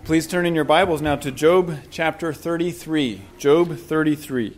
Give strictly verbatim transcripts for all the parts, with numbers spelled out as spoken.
Please turn in your Bibles now to Job chapter thirty-three. Job thirty-three.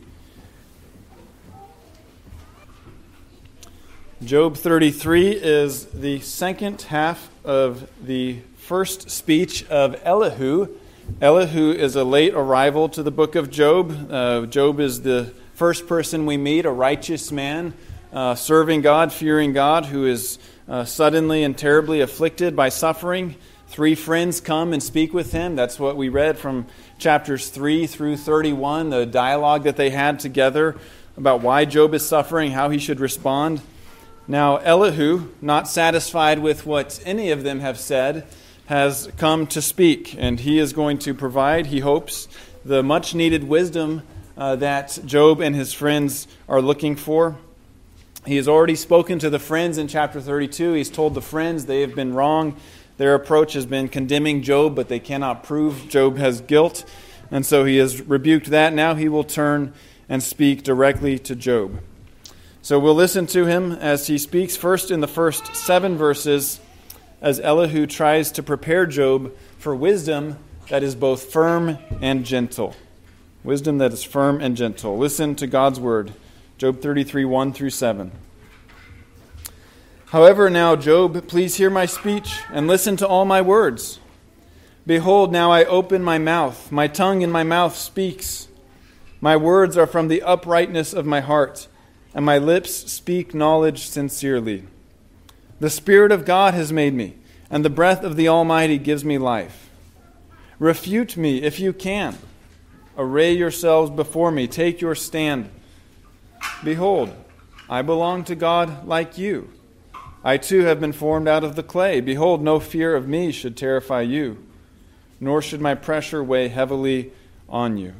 Job thirty-three is the second half of the first speech of Elihu. Elihu is a late arrival to the book of Job. Uh, Job is the first person we meet, a righteous man, uh, serving God, fearing God, who is uh, suddenly and terribly afflicted by suffering. Three friends come and speak with him. That's what we read from chapters three through thirty-one, the dialogue that they had together about why Job is suffering, how he should respond. Now, Elihu, not satisfied with what any of them have said, has come to speak, and he is going to provide, he hopes, the much-needed wisdom uh, that Job and his friends are looking for. He has already spoken to the friends in chapter thirty-two. He's told the friends they have been wrong. Their approach has been condemning Job, but they cannot prove Job has guilt. And so he has rebuked that. Now he will turn and speak directly to Job. So we'll listen to him as he speaks first in the first seven verses as Elihu tries to prepare Job for wisdom that is both firm and gentle. Wisdom that is firm and gentle. Listen to God's word. Job thirty-three, one through seven. However, now, Job, please hear my speech and listen to all my words. Behold, now I open my mouth. My tongue in my mouth speaks. My words are from the uprightness of my heart, and my lips speak knowledge sincerely. The Spirit of God has made me, and the breath of the Almighty gives me life. Refute me if you can. Array yourselves before me. Take your stand. Behold, I belong to God like you. I too have been formed out of the clay. Behold, no fear of me should terrify you, nor should my pressure weigh heavily on you.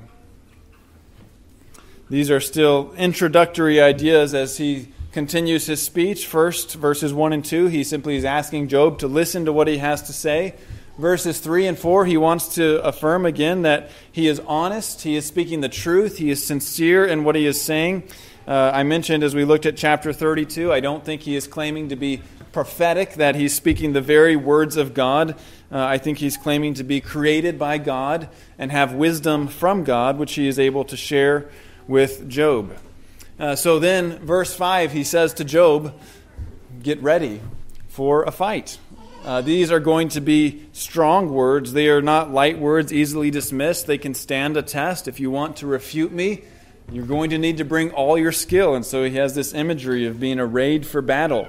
These are still introductory ideas as he continues his speech. First, verses one and two, he simply is asking Job to listen to what he has to say. Verses three and four, he wants to affirm again that he is honest, he is speaking the truth, he is sincere in what he is saying. Uh, I mentioned as we looked at chapter thirty-two, I don't think he is claiming to be prophetic, that he's speaking the very words of God. Uh, I think he's claiming to be created by God and have wisdom from God, which he is able to share with Job. Uh, so then, verse five, he says to Job, get ready for a fight. Uh, these are going to be strong words. They are not light words, easily dismissed. They can stand a test. If you want to refute me, you're going to need to bring all your skill. And so he has this imagery of being arrayed for battle.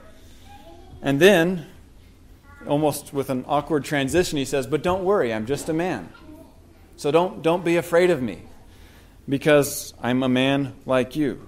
And then, almost with an awkward transition, he says, but don't worry, I'm just a man. So don't, don't be afraid of me, because I'm a man like you.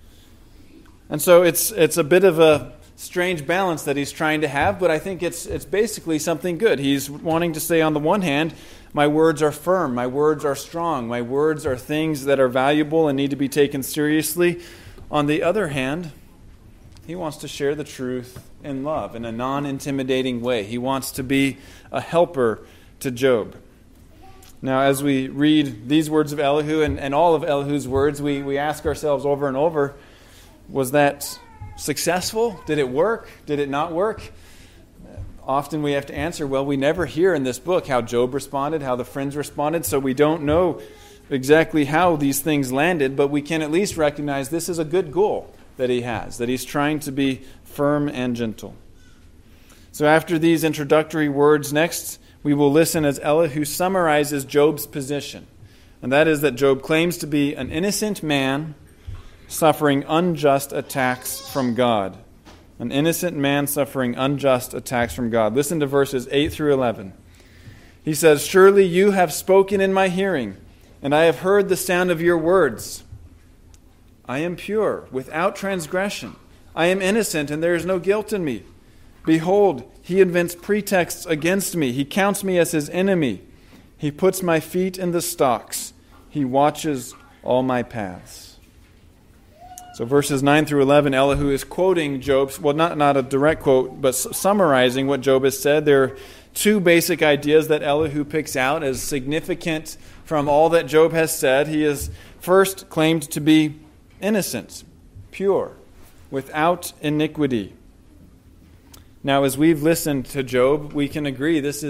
And so it's it's a bit of a strange balance that he's trying to have, but I think it's it's basically something good. He's wanting to say, on the one hand, my words are firm, my words are strong, my words are things that are valuable and need to be taken seriously. On the other hand, he wants to share the truth in love in a non-intimidating way. He wants to be a helper to Job. Now, as we read these words of Elihu and, and all of Elihu's words, we, we ask ourselves over and over, was that successful? Did it work? Did it not work? Often we have to answer, well, we never hear in this book how Job responded, how the friends responded, so we don't know exactly how these things landed, but we can at least recognize this is a good goal that he has, that he's trying to be firm and gentle. So after these introductory words, next we will listen as Elihu summarizes Job's position, and that is that Job claims to be an innocent man suffering unjust attacks from God. An innocent man suffering unjust attacks from God. Listen to verses eight through eleven. He says, surely you have spoken in my hearing, and I have heard the sound of your words. I am pure, without transgression. I am innocent, and there is no guilt in me. Behold, he invents pretexts against me. He counts me as his enemy. He puts my feet in the stocks. He watches all my paths. So verses nine through eleven, Elihu is quoting Job's, well, not, not a direct quote, but summarizing what Job has said. There are two basic ideas that Elihu picks out as significant from all that Job has said. He is first claimed to be innocent, pure, without iniquity. Now, as we've listened to Job, we can agree this is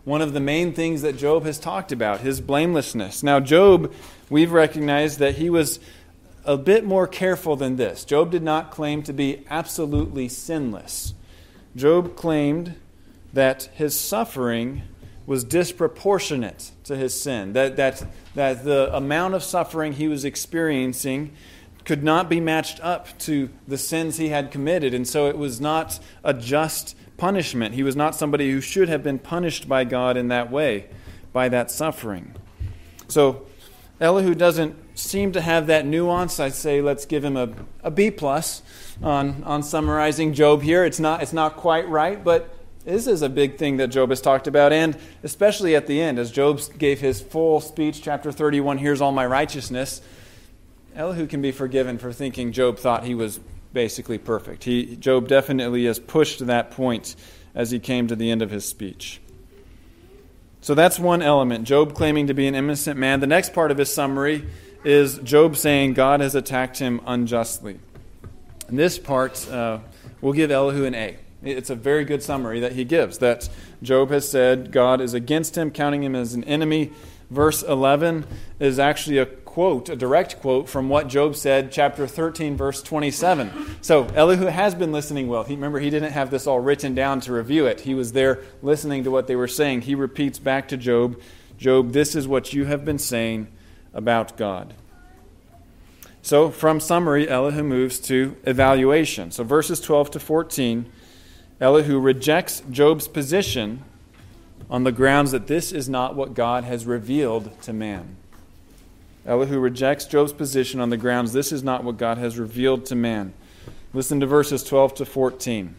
one of the main things that Job has talked about, his blamelessness. Now, Job, we've recognized that he was a bit more careful than this. Job did not claim to be absolutely sinless. Job claimed that his suffering was disproportionate to his sin, that, that, that the amount of suffering he was experiencing could not be matched up to the sins he had committed, and so it was not a just punishment. He was not somebody who should have been punished by God in that way, by that suffering. So Elihu doesn't seem to have that nuance. I'd say let's give him a, a B plus on, on summarizing Job here. It's not, it's not quite right, but this is a big thing that Job has talked about, and especially at the end, as Job gave his full speech, chapter thirty-one, here's all my righteousness, Elihu can be forgiven for thinking Job thought he was basically perfect. He, Job definitely has pushed that point as he came to the end of his speech. So that's one element, Job claiming to be an innocent man. The next part of his summary is Job saying God has attacked him unjustly. And this part, uh, we'll give Elihu an A. It's a very good summary that he gives, that Job has said God is against him, counting him as an enemy. Verse eleven is actually a quote, a direct quote from what Job said, chapter thirteen, verse twenty-seven. So Elihu has been listening well. He, remember, he didn't have this all written down to review it. He was there listening to what they were saying. He repeats back to Job, Job, this is what you have been saying about God. So from summary, Elihu moves to evaluation. So verses twelve to fourteen, Elihu rejects Job's position on the grounds that this is not what God has revealed to man. Elihu rejects Job's position on the grounds this is not what God has revealed to man. Listen to verses twelve to fourteen.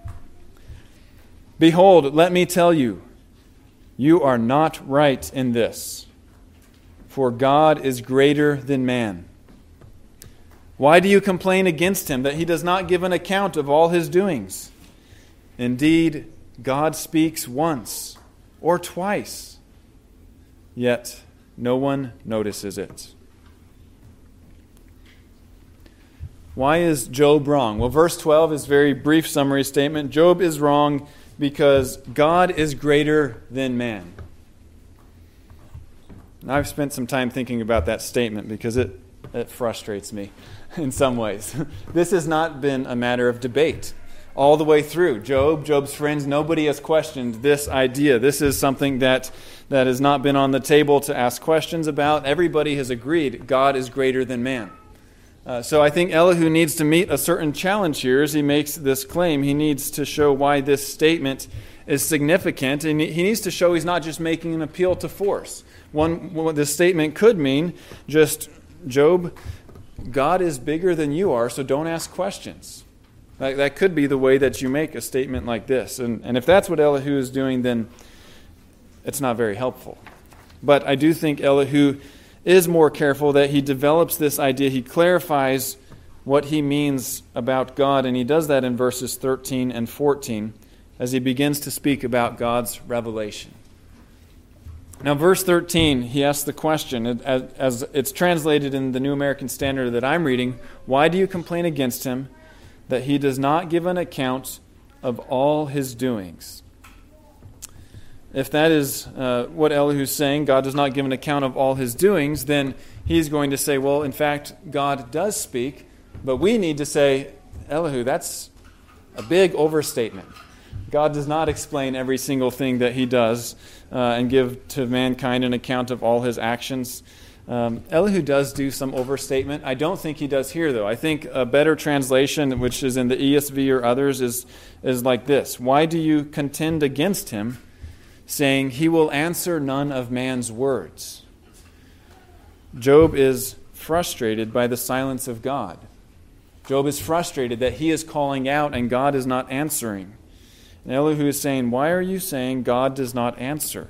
Behold, let me tell you, you are not right in this, for God is greater than man. Why do you complain against him that he does not give an account of all his doings? Indeed, God speaks once or twice, yet no one notices it. Why is Job wrong? Well, verse twelve is a very brief summary statement. Job is wrong because God is greater than man. And I've spent some time thinking about that statement because it, it frustrates me in some ways. This has not been a matter of debate all the way through. Job, Job's friends, nobody has questioned this idea. This is something that, that has not been on the table to ask questions about. Everybody has agreed God is greater than man. Uh, so I think Elihu needs to meet a certain challenge here as he makes this claim. He needs to show why this statement is significant, and he needs to show he's not just making an appeal to force. One, what this statement could mean, just, Job, God is bigger than you are, so don't ask questions. That, that could be the way that you make a statement like this. And, and if that's what Elihu is doing, then it's not very helpful. But I do think Elihu is more careful, that he develops this idea. He clarifies what he means about God, and he does that in verses thirteen and fourteen as he begins to speak about God's revelation. Now, verse thirteen, he asks the question, as, as it's translated in the New American Standard that I'm reading, why do you complain against him that he does not give an account of all his doings? If that is uh, what Elihu's saying, God does not give an account of all his doings, then he's going to say, well, in fact, God does speak, but we need to say, Elihu, that's a big overstatement. God does not explain every single thing that he does uh, and give to mankind an account of all his actions. Um, Elihu does do some overstatement. I don't think he does here, though. I think a better translation, which is in the E S V or others, is, is like this. Why do you contend against him, saying he will answer none of man's words? Job is frustrated by the silence of God. Job is frustrated that he is calling out and God is not answering. And Elihu is saying, why are you saying God does not answer?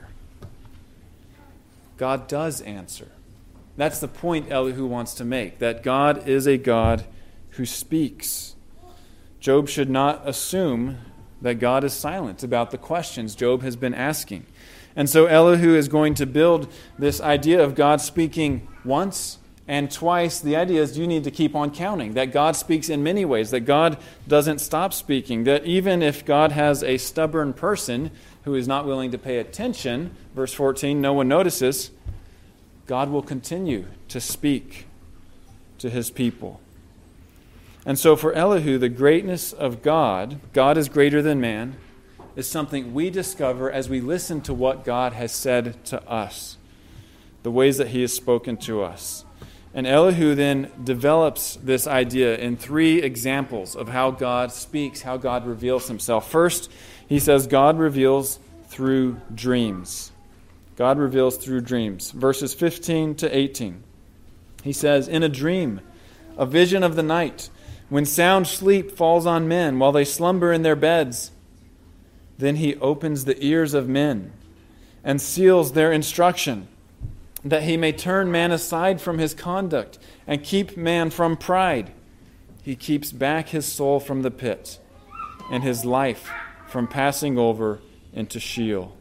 God does answer. That's the point Elihu wants to make, that God is a God who speaks. Job should not assume that God is silent about the questions Job has been asking. And so Elihu is going to build this idea of God speaking once And twice, the idea is you need to keep on counting, that God speaks in many ways, that God doesn't stop speaking, that even if God has a stubborn person who is not willing to pay attention, verse fourteen, no one notices, God will continue to speak to his people. And so for Elihu, the greatness of God, God is greater than man, is something we discover as we listen to what God has said to us, the ways that he has spoken to us. And Elihu then develops this idea in three examples of how God speaks, how God reveals himself. First, he says God reveals through dreams. God reveals through dreams. Verses fifteen to eighteen. He says, in a dream, a vision of the night, when sound sleep falls on men while they slumber in their beds, then he opens the ears of men and seals their instruction, that he may turn man aside from his conduct and keep man from pride. He keeps back his soul from the pit and his life from passing over into Sheol.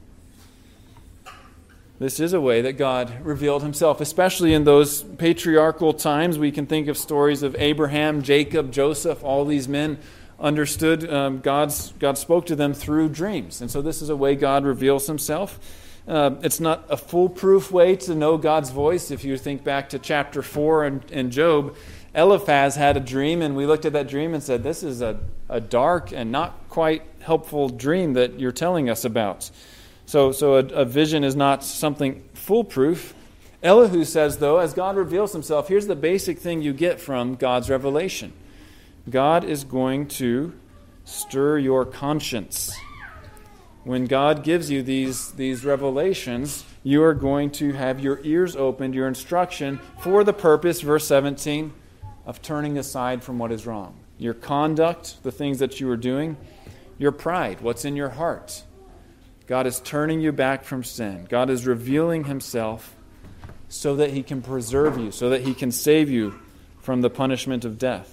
This is a way that God revealed himself, especially in those patriarchal times. We can think of stories of Abraham, Jacob, Joseph. All these men understood um, God's God spoke to them through dreams. And so this is a way God reveals himself. Uh, it's not a foolproof way to know God's voice. If you think back to chapter four in, in Job, Eliphaz had a dream, and we looked at that dream and said, this is a, a dark and not quite helpful dream that you're telling us about. So, so a, a vision is not something foolproof. Elihu says, though, as God reveals himself, here's the basic thing you get from God's revelation. God is going to stir your conscience. When God gives you these, these revelations, you are going to have your ears opened, your instruction, for the purpose, verse seventeen, of turning aside from what is wrong. Your conduct, the things that you are doing, your pride, what's in your heart. God is turning you back from sin. God is revealing himself so that he can preserve you, so that he can save you from the punishment of death.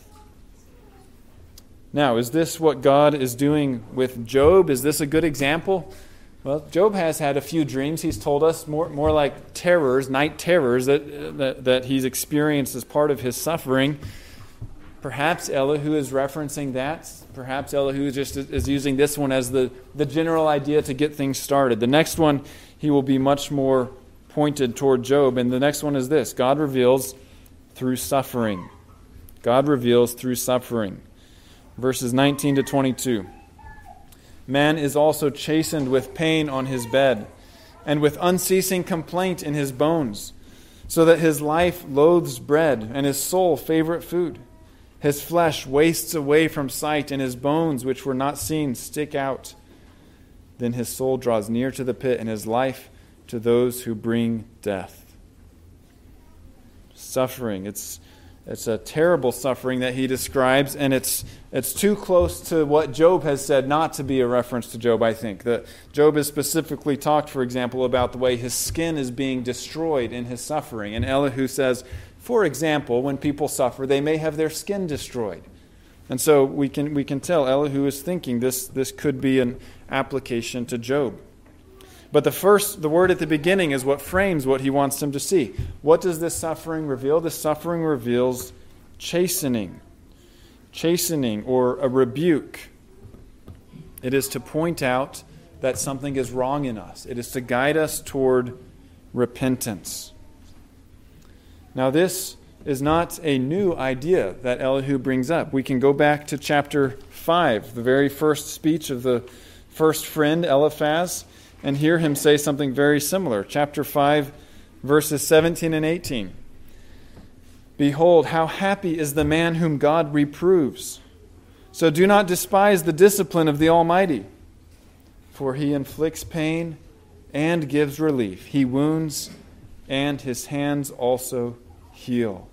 Now, is this what God is doing with Job? Is this a good example? Well, Job has had a few dreams. He's told us more, more like terrors, night terrors that, that, that he's experienced as part of his suffering. Perhaps Elihu is referencing that. Perhaps Elihu just is using this one as the, the general idea to get things started. The next one, he will be much more pointed toward Job. And the next one is this: God reveals through suffering. God reveals through suffering. Verses nineteen to twenty-two. Man is also chastened with pain on his bed, and with unceasing complaint in his bones, so that his life loathes bread, and his soul favorite food. His flesh wastes away from sight, and his bones, which were not seen, stick out. Then his soul draws near to the pit, and his life to those who bring death. Suffering. It's It's a terrible suffering that he describes, and it's it's too close to what Job has said not to be a reference to Job, I think. That Job has specifically talked, for example, about the way his skin is being destroyed in his suffering. And Elihu says, for example, when people suffer, they may have their skin destroyed. And so we can we can tell Elihu is thinking this, this could be an application to Job. But the first, the word at the beginning is what frames what he wants them to see. What does this suffering reveal? This suffering reveals chastening. Chastening, or a rebuke. It is to point out that something is wrong in us. It is to guide us toward repentance. Now this is not a new idea that Elihu brings up. We can go back to chapter five, the very first speech of the first friend, Eliphaz, and hear him say something very similar. Chapter five, verses seventeen and eighteen. Behold, how happy is the man whom God reproves. So do not despise the discipline of the Almighty, for he inflicts pain and gives relief. He wounds, and his hands also heal.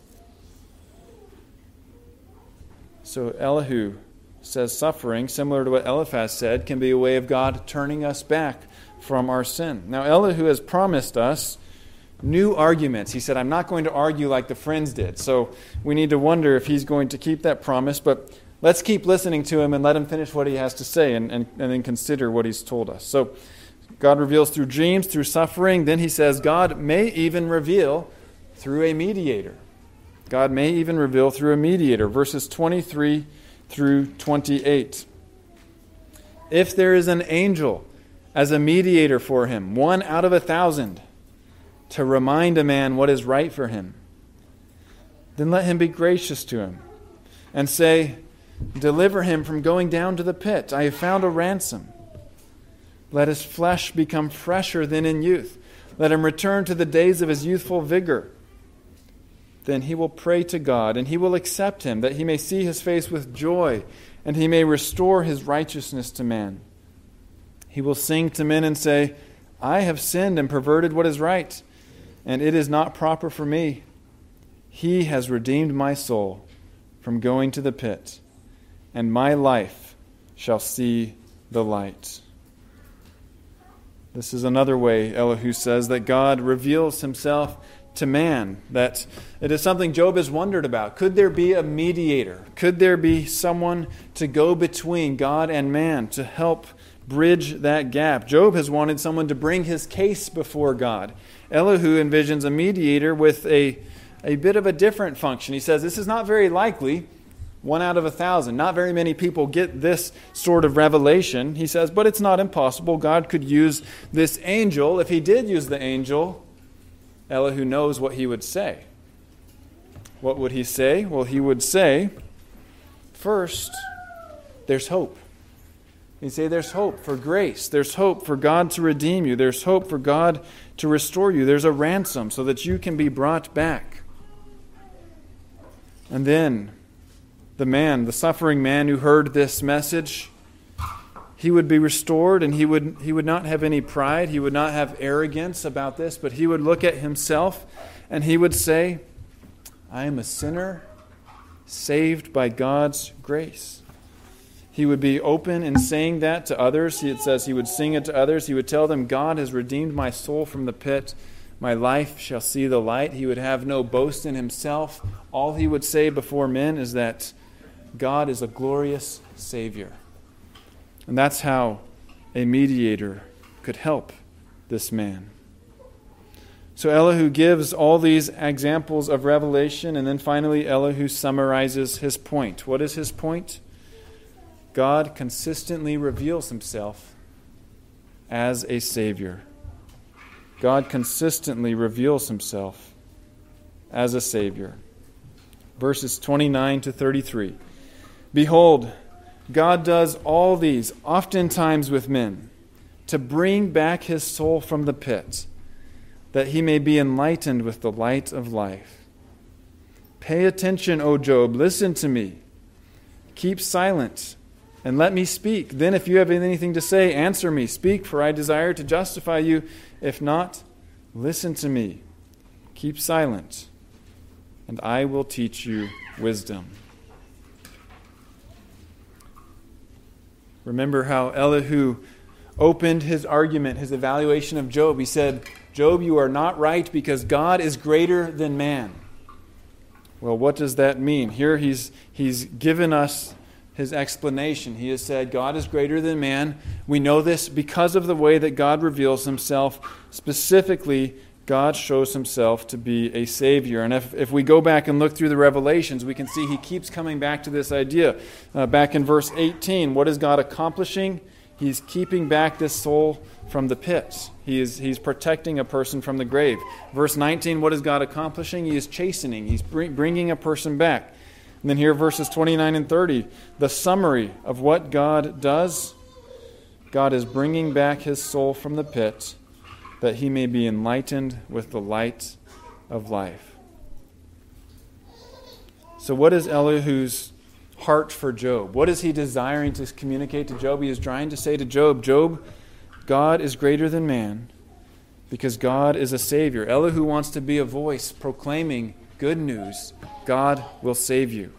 So Elihu says suffering, similar to what Eliphaz said, can be a way of God turning us back from our sin. Now, Elihu has promised us new arguments. He said, I'm not going to argue like the friends did. So we need to wonder if he's going to keep that promise. But let's keep listening to him and let him finish what he has to say and, and, and then consider what he's told us. So God reveals through dreams, through suffering. Then he says God may even reveal through a mediator. God may even reveal through a mediator. Verses twenty-three through twenty-eight. If there is an angel as a mediator for him, one out of a thousand, to remind a man what is right for him, then let him be gracious to him and say, deliver him from going down to the pit. I have found a ransom. Let his flesh become fresher than in youth. Let him return to the days of his youthful vigor. Then he will pray to God, and he will accept him, that he may see his face with joy, and he may restore his righteousness to man. He will sing to men and say, I have sinned and perverted what is right, and it is not proper for me. He has redeemed my soul from going to the pit, and my life shall see the light. This is another way, Elihu says, that God reveals himself to man, that it is something Job has wondered about. Could there be a mediator? Could there be someone to go between God and man to help bridge that gap? Job has wanted someone to bring his case before God. Elihu envisions a mediator with a, a bit of a different function. He says this is not very likely. One out of a thousand. Not very many people get this sort of revelation. He says, but it's not impossible. God could use this angel. If he did use the angel, Elihu knows what he would say. What would he say? Well, he would say, first, there's hope. He'd say there's hope for grace. There's hope for God to redeem you. There's hope for God to restore you. There's a ransom so that you can be brought back. And then the man, the suffering man who heard this message, he would be restored, and he would he would not have any pride. He would not have arrogance about this, but he would look at himself and he would say, I am a sinner saved by God's grace. He would be open in saying that to others. It says he would sing it to others. He would tell them, God has redeemed my soul from the pit. My life shall see the light. He would have no boast in himself. All he would say before men is that God is a glorious Savior. And that's how a mediator could help this man. So Elihu gives all these examples of revelation, and then finally Elihu summarizes his point. What is his point? God consistently reveals himself as a Savior. God consistently reveals himself as a Savior. Verses twenty-nine to thirty-three. Behold, God does all these oftentimes with men, to bring back his soul from the pit, that he may be enlightened with the light of life. Pay attention, O Job, listen to me. Keep silent, and let me speak. Then if you have anything to say, answer me. Speak, for I desire to justify you. If not, listen to me. Keep silent, and I will teach you wisdom. Remember how Elihu opened his argument, his evaluation of Job. He said, Job, you are not right because God is greater than man. Well, what does that mean? Here he's he's given us his explanation. He has said God is greater than man. We know this because of the way that God reveals himself. Specifically, God shows himself to be a Savior. And if, if we go back and look through the Revelations, we can see he keeps coming back to this idea. Uh, back in verse eighteen, what is God accomplishing? He's keeping back this soul from the pits. He is, he's protecting a person from the grave. Verse nineteen, what is God accomplishing? He is chastening. He's bring, bringing a person back. And then here, verses twenty-nine and thirty, the summary of what God does. God is bringing back his soul from the pit, that he may be enlightened with the light of life. So what is Elihu's heart for Job? What is he desiring to communicate to Job? He is trying to say to Job, Job, God is greater than man because God is a Savior. Elihu wants to be a voice proclaiming good news. God will save you.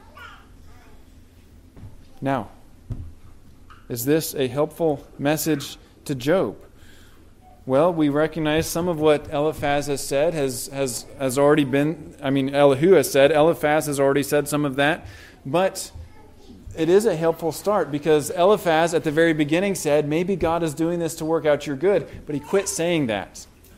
Now, is this a helpful message to Job? Well, we recognize some of what Eliphaz has said has, has, has already been, I mean, Elihu has said, Eliphaz has already said some of that, but it is a helpful start because Eliphaz at the very beginning said, maybe God is doing this to work out your good, but he quit saying that.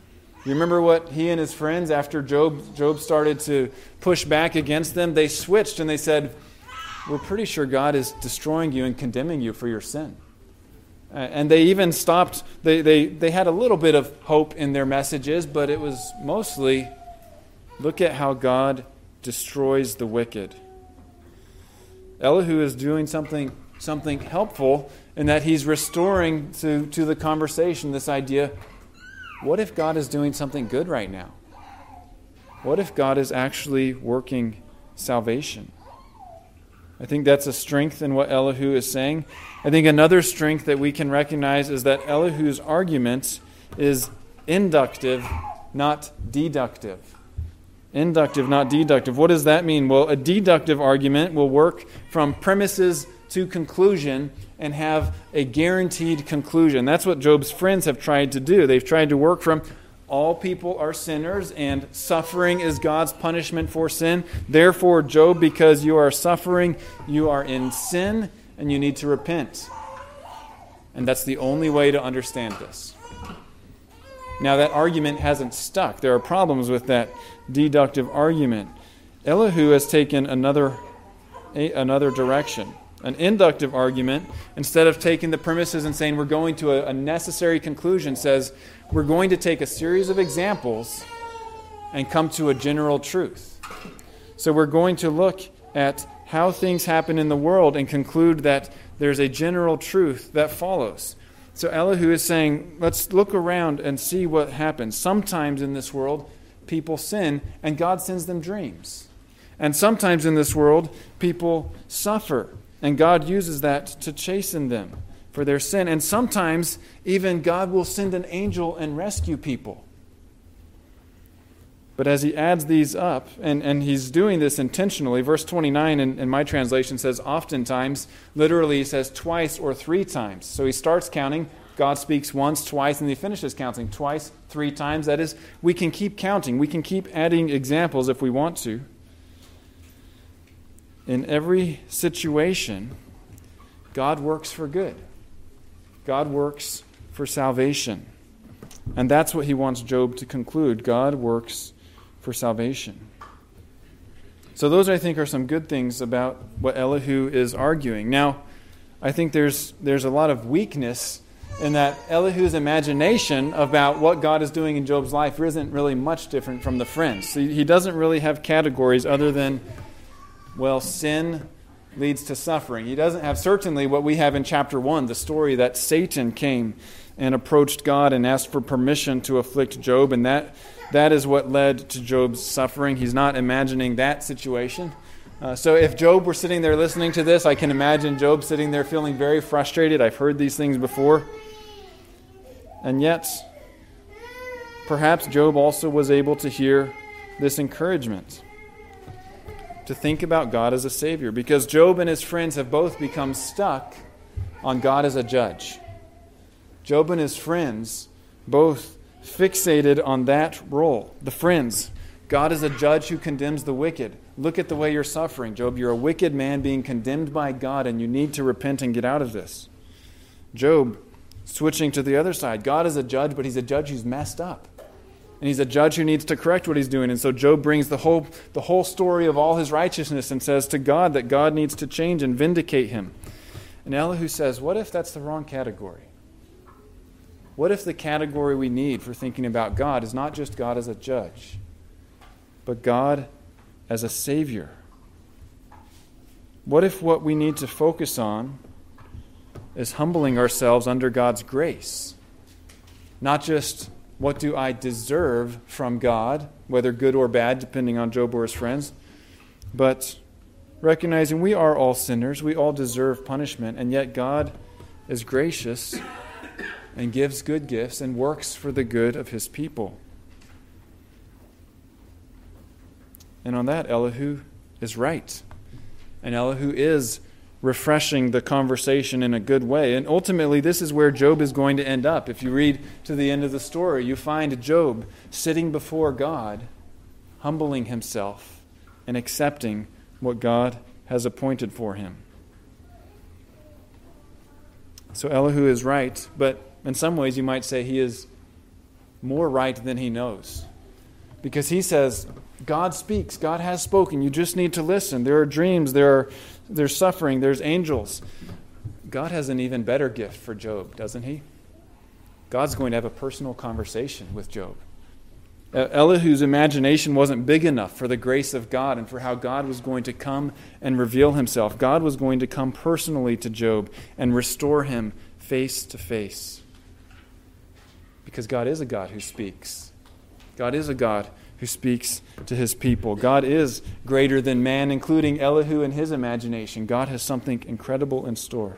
You remember what he and his friends, after Job, Job started to push back against them, they switched and they said, we're pretty sure God is destroying you and condemning you for your sin. And they even stopped, they, they, they had a little bit of hope in their messages, but it was mostly, look at how God destroys the wicked. Elihu is doing something, something helpful in that he's restoring to, to the conversation this idea, what if God is doing something good right now? What if God is actually working salvation? I think that's a strength in what Elihu is saying. I think another strength that we can recognize is that Elihu's argument is inductive, not deductive. Inductive, not deductive. What does that mean? Well, a deductive argument will work from premises to conclusion and have a guaranteed conclusion. That's what Job's friends have tried to do. They've tried to work from all people are sinners and suffering is God's punishment for sin. Therefore, Job, because you are suffering, you are in sin and you need to repent. And that's the only way to understand this. Now, that argument hasn't stuck. There are problems with that deductive argument. Elihu has taken another, a, another direction. An inductive argument, instead of taking the premises and saying we're going to a, a necessary conclusion, says we're going to take a series of examples and come to a general truth. So we're going to look at how things happen in the world and conclude that there's a general truth that follows. So Elihu is saying, let's look around and see what happens. Sometimes in this world, people sin and God sends them dreams. And sometimes in this world, people suffer. And God uses that to chasten them for their sin. And sometimes even God will send an angel and rescue people. But as he adds these up, and, and he's doing this intentionally, verse twenty-nine in, in my translation says oftentimes, literally he says twice or three times. So he starts counting, God speaks once, twice, and he finishes counting twice, three times. That is, we can keep counting. We can keep adding examples if we want to. In every situation, God works for good. God works for salvation. And that's what he wants Job to conclude. God works for salvation. So those, I think, are some good things about what Elihu is arguing. Now, I think there's there's a lot of weakness in that Elihu's imagination about what God is doing in Job's life isn't really much different from the friends. So he doesn't really have categories other than, well, sin leads to suffering. He doesn't have certainly what we have in chapter one, the story that Satan came and approached God and asked for permission to afflict Job, and that that is what led to Job's suffering. He's not imagining that situation. Uh, so if Job were sitting there listening to this, I can imagine Job sitting there feeling very frustrated. I've heard these things before. And yet, perhaps Job also was able to hear this encouragement to think about God as a Savior, because Job and his friends have both become stuck on God as a judge. Job and his friends both fixated on that role. The friends, God is a judge who condemns the wicked. Look at the way you're suffering, Job. You're a wicked man being condemned by God, and you need to repent and get out of this. Job, switching to the other side, God is a judge, but he's a judge who's messed up. And he's a judge who needs to correct what he's doing. And so Job brings the whole the whole story of all his righteousness and says to God that God needs to change and vindicate him. And Elihu says, what if that's the wrong category? What if the category we need for thinking about God is not just God as a judge, but God as a Savior? What if what we need to focus on is humbling ourselves under God's grace? Not just what do I deserve from God, whether good or bad, depending on Job or his friends, but recognizing we are all sinners, we all deserve punishment, and yet God is gracious and gives good gifts and works for the good of his people. And on that, Elihu is right. And Elihu is refreshing the conversation in a good way. And ultimately, this is where Job is going to end up. If you read to the end of the story, you find Job sitting before God, humbling himself and accepting what God has appointed for him. So Elihu is right, but in some ways you might say he is more right than he knows. Because he says, God speaks, God has spoken, you just need to listen. There are dreams, there are there's suffering, there's angels. God has an even better gift for Job, doesn't he? God's going to have a personal conversation with Job. Elihu's imagination wasn't big enough for the grace of God and for how God was going to come and reveal himself. God was going to come personally to Job and restore him face to face. Because God is a God who speaks. God is a God who speaks to his people. God is greater than man, including Elihu and his imagination. God has something incredible in store.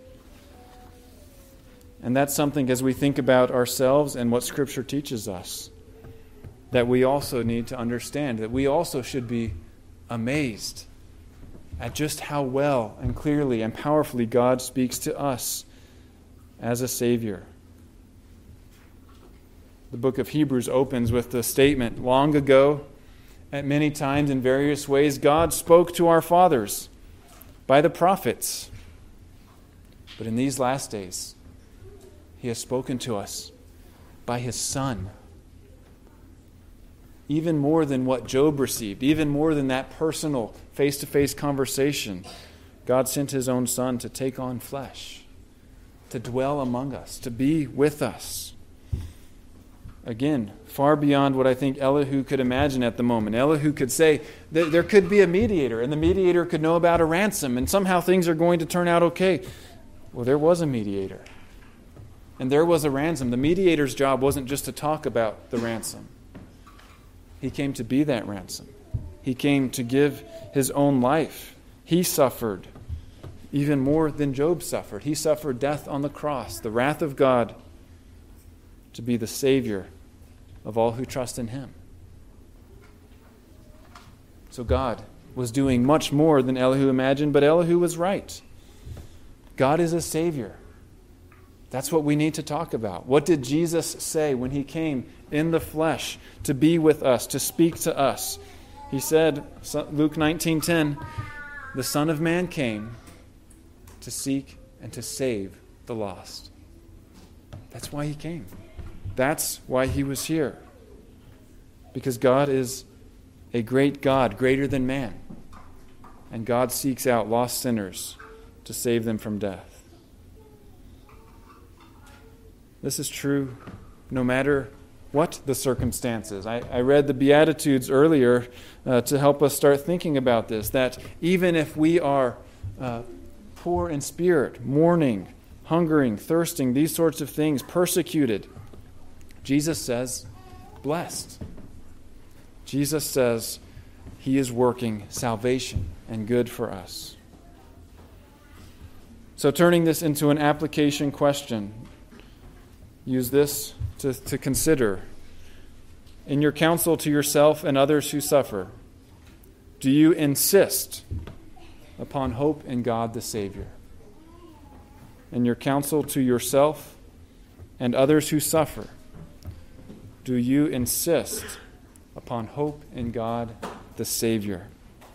And that's something, as we think about ourselves and what Scripture teaches us, that we also need to understand, that we also should be amazed at just how well and clearly and powerfully God speaks to us as a Savior. The book of Hebrews opens with the statement, long ago, at many times in various ways, God spoke to our fathers by the prophets. But in these last days, He has spoken to us by His Son. Even more than what Job received, even more than that personal face-to-face conversation, God sent His own Son to take on flesh, to dwell among us, to be with us. Again, far beyond what I think Elihu could imagine at the moment. Elihu could say that there could be a mediator, and the mediator could know about a ransom, and somehow things are going to turn out okay. Well, there was a mediator, and there was a ransom. The mediator's job wasn't just to talk about the ransom. He came to be that ransom. He came to give His own life. He suffered even more than Job suffered. He suffered death on the cross, the wrath of God, to be the Savior of all who trust in Him. So God was doing much more than Elihu imagined, but Elihu was right. God is a Savior. That's what we need to talk about. What did Jesus say when He came in the flesh to be with us, to speak to us? He said, Luke nineteen ten, the Son of Man came to seek and to save the lost. That's why He came. That's why He was here. Because God is a great God, greater than man. And God seeks out lost sinners to save them from death. This is true no matter what the circumstances. I, I read the Beatitudes earlier uh, to help us start thinking about this, that even if we are uh, poor in spirit, mourning, hungering, thirsting, these sorts of things, persecuted, Jesus says, blessed. Jesus says He is working salvation and good for us. So turning this into an application question, use this to, to consider. In your counsel to yourself and others who suffer, do you insist upon hope in God the Savior? In your counsel to yourself and others who suffer, do you insist upon hope in God the Savior?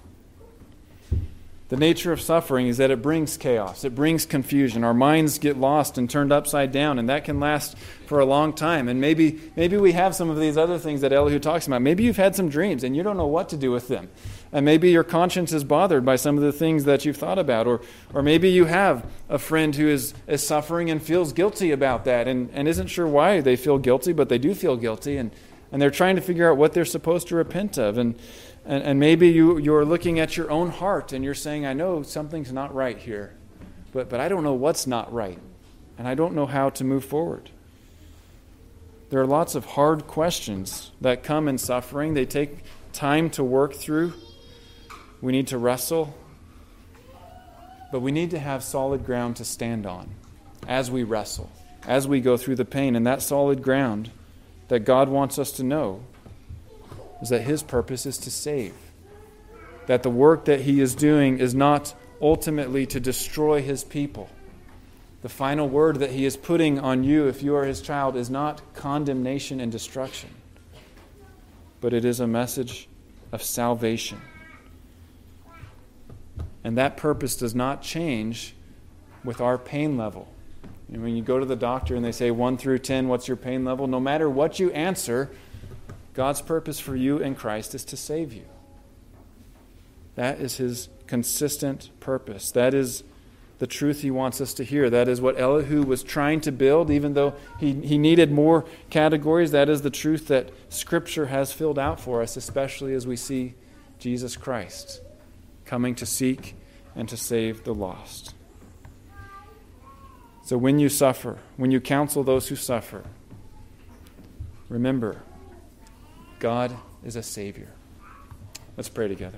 The nature of suffering is that it brings chaos. It brings confusion. Our minds get lost and turned upside down, and that can last for a long time. And maybe maybe we have some of these other things that Elihu talks about. Maybe you've had some dreams, and you don't know what to do with them. And maybe your conscience is bothered by some of the things that you've thought about. Or or maybe you have a friend who is, is suffering and feels guilty about that and, and isn't sure why they feel guilty, but they do feel guilty. And, and they're trying to figure out what they're supposed to repent of. And And, and maybe you, you're looking at your own heart and you're saying, I know something's not right here, but, but I don't know what's not right, and I don't know how to move forward. There are lots of hard questions that come in suffering. They take time to work through. We need to wrestle, but we need to have solid ground to stand on as we wrestle, as we go through the pain. And that solid ground that God wants us to know is that His purpose is to save. That the work that He is doing is not ultimately to destroy His people. The final word that He is putting on you, if you are His child, is not condemnation and destruction, but it is a message of salvation. And that purpose does not change with our pain level. And when you go to the doctor and they say one through ten, what's your pain level? No matter what you answer, God's purpose for you in Christ is to save you. That is his consistent purpose. That is the truth he wants us to hear. That is what Elihu was trying to build, even though he, he needed more categories. That is the truth that Scripture has filled out for us, especially as we see Jesus Christ coming to seek and to save the lost. So when you suffer, when you counsel those who suffer, remember, God is a Savior. Let's pray together.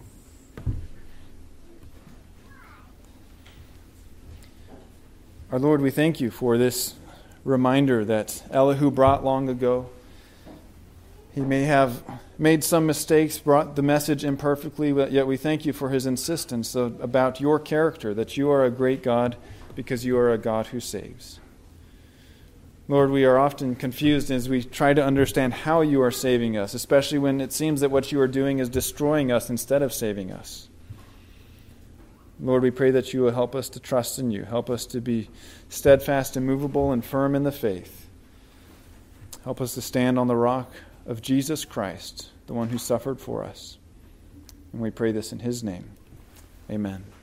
Our Lord, we thank you for this reminder that Elihu brought long ago. He may have made some mistakes, brought the message imperfectly, but yet we thank you for his insistence about your character, that you are a great God because you are a God who saves. Lord, we are often confused as we try to understand how you are saving us, especially when it seems that what you are doing is destroying us instead of saving us. Lord, we pray that you will help us to trust in you. Help us to be steadfast, immovable, and firm in the faith. Help us to stand on the rock of Jesus Christ, the one who suffered for us. And we pray this in his name. Amen.